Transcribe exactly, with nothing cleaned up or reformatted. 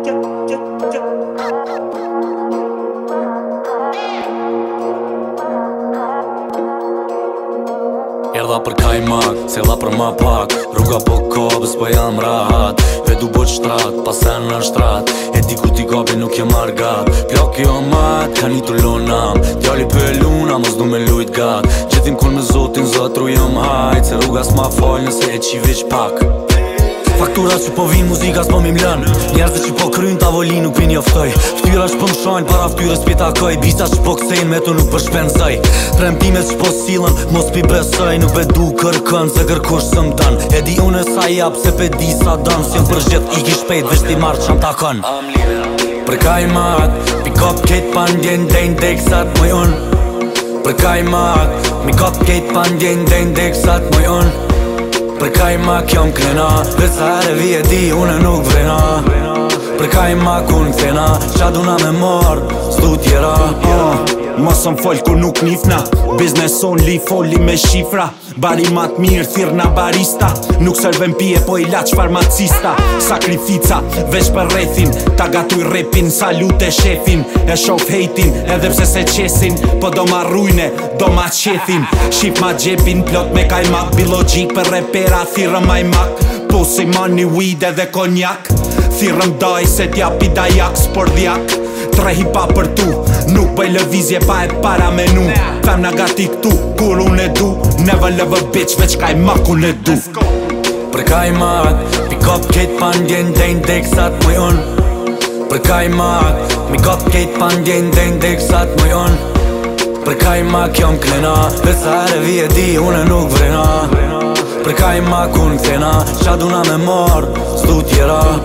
Erdha për kajmak, sella për ma pak Rruga po kobës, po jam rahat Vedu boq shtrat, pasen në shtrat E di ku ti gabi nuk jem argat Plaki o mat, ka një të lonam Djali për e luna, mos du me lujt gat Gjetim kun me zotin, zotru jom hajt Se rruga s'ma fol nëse e qi veç pak Faktura që po vin, muzika s'po mi mlën Njerëzit që po kryn, tavolin nuk vin joftoj Ftyra që po mshojnë, para ftyres pi takoj Bisa që po kthejn, me tu nuk përshpenzoj Premtimet që po silën, mos pi besoj Nuk be du kërkën, se kërkush së mdan E di unë e sa jap, se pe di sa dam Si jëm përgjet, i ki shpejt, veç ti marrë qam takon Për kajmak, pick up kejt pandjen dejn deksat moj unë Për kajmak, mi kop kejt pandjen dejn deksat moj unë Për kajmak jom krena Veç sa ere vi e di une nuk vrena Për kajmak unë këthena Qa duna me mor, s'du tjera uh, Mos më fol ku nuk nifna Business only, foli me shifra Bari mat mirë, thirna barista Nuk serven pije, po i laq farmacista Sakrifica, veç për rethin Ta gatuj repin, salute shefin E shof hejtin, edhe pse se qesin Po do ma rujne, do ma qethin Shif ma gjepin, plot me kajmak Biologik për repera, thirëm majmak Pussy, money, weed edhe konjak Thirëm daj, se t'japi dajak, spordjak Tre hipa për tu, nuk bëj lëvizje pa e para menu Femna gati këtu, kur unë e du Never love a bitch, veç kajmak unë e du Për kajmak, pick up kejt pandjen dejn deksat moj unë Për kajmak, mi kop kejt pandjen dejn deksat moj unë Për kajmak jom klena, veç sa ere vi e di unë nuk vrena Për kajmak unë këthena, qa duna me mor, s'du tjera